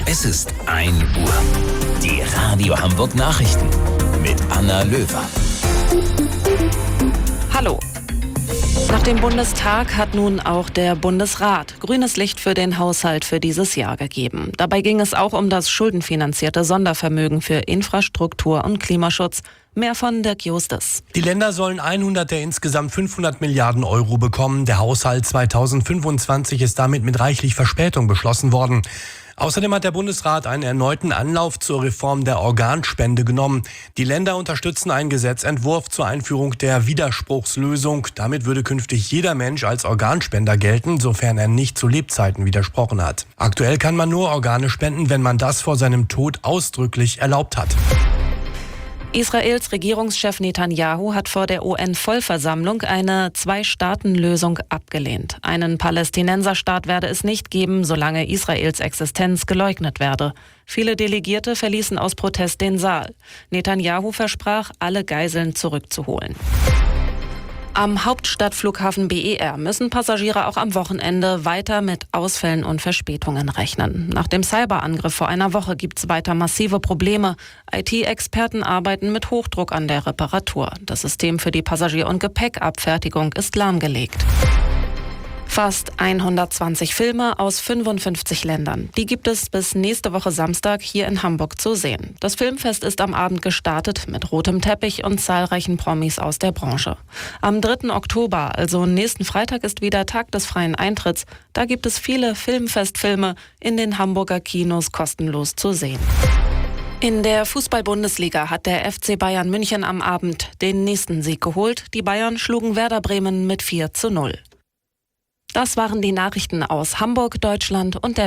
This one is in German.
Es ist 1 Uhr. Die Radio Hamburg Nachrichten mit Anna Löwer. Hallo. Nach dem Bundestag hat nun auch der Bundesrat grünes Licht für den Haushalt für dieses Jahr gegeben. Dabei ging es auch um das schuldenfinanzierte Sondervermögen für Infrastruktur und Klimaschutz. Mehr von Dirk Justus. Die Länder sollen 100 der insgesamt 500 Milliarden Euro bekommen. Der Haushalt 2025 ist damit mit reichlich Verspätung beschlossen worden. Außerdem hat der Bundesrat einen erneuten Anlauf zur Reform der Organspende genommen. Die Länder unterstützen einen Gesetzentwurf zur Einführung der Widerspruchslösung. Damit würde künftig jeder Mensch als Organspender gelten, sofern er nicht zu Lebzeiten widersprochen hat. Aktuell kann man nur Organe spenden, wenn man das vor seinem Tod ausdrücklich erlaubt hat. Israels Regierungschef Netanyahu hat vor der UN-Vollversammlung eine Zwei-Staaten-Lösung abgelehnt. Einen Palästinenserstaat werde es nicht geben, solange Israels Existenz geleugnet werde. Viele Delegierte verließen aus Protest den Saal. Netanyahu versprach, alle Geiseln zurückzuholen. Am Hauptstadtflughafen BER müssen Passagiere auch am Wochenende weiter mit Ausfällen und Verspätungen rechnen. Nach dem Cyberangriff vor einer Woche gibt es weiter massive Probleme. IT-Experten arbeiten mit Hochdruck an der Reparatur. Das System für die Passagier- und Gepäckabfertigung ist lahmgelegt. Fast 120 Filme aus 55 Ländern. Die gibt es bis nächste Woche Samstag hier in Hamburg zu sehen. Das Filmfest ist am Abend gestartet mit rotem Teppich und zahlreichen Promis aus der Branche. Am 3. Oktober, also nächsten Freitag, ist wieder Tag des freien Eintritts. Da gibt es viele Filmfestfilme in den Hamburger Kinos kostenlos zu sehen. In der Fußball-Bundesliga hat der FC Bayern München am Abend den nächsten Sieg geholt. Die Bayern schlugen Werder Bremen mit 4:0. Das waren die Nachrichten aus Hamburg, Deutschland und der